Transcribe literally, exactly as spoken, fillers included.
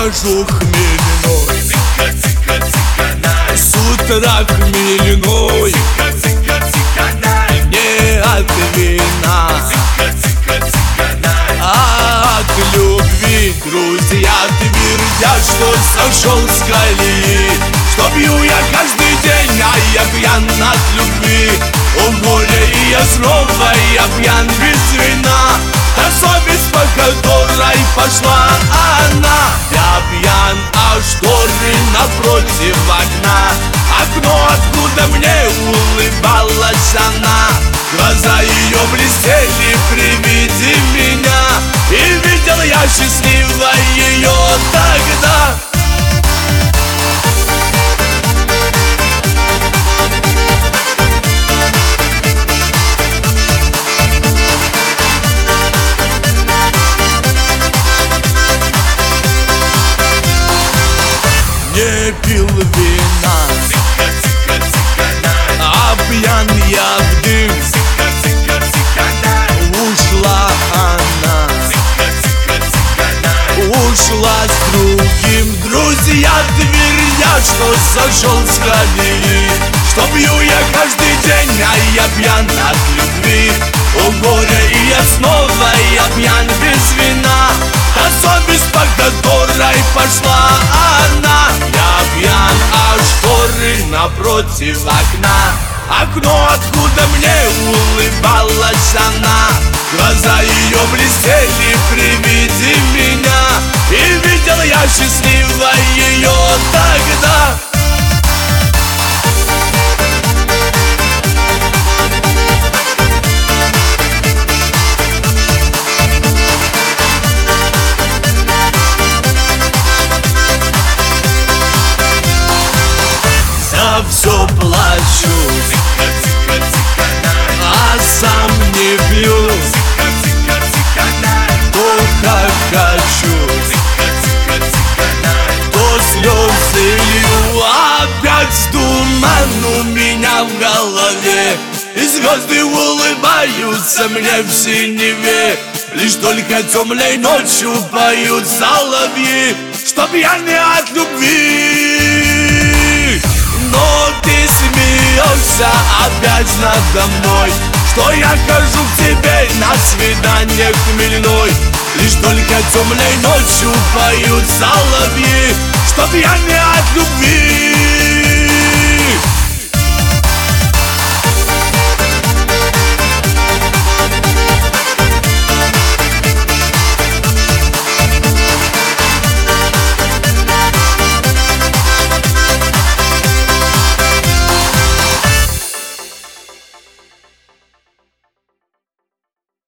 хожу хмельной, с утра хмельной, не от вина, а от любви. Друзья твердят, что сошел с колеи, что пью я каждый день, а я пьян от любви. О горе, и я снова, я пьян без вина. Та совесть, по которой пошла она. Я пьян, а шторы напротив окна. Окно, откуда мне улыбалась она. Глаза ее блестели при виде меня, и видел я счастливо ее тогда. Не пил вина, а пьян я в дым. Ушла она, ушла с другим. Друзья твердят, что сошел с колеи, что пью я каждый день, а я пьян от любви. О горе, и я снова, я пьян без вина. Та совесть, по которой пошла она. Я пьян, а шторы напротив окна. Окно, откуда мне улыбалась она. Глаза ее блестели при виде меня, и видел я счастливо ее тогда. За все плачу, а сам не пью. То как хочу, то слезы лью. Опять туман у меня в голове, и звезды улыбаются мне в синеве. Лишь только темной ночью поют соловьи, что пьяны от любви. Но ты смеешься опять надо мной, что я хожу к тебе на свидание хмельной. Лишь только темной ночью поют соловьи, что пьяны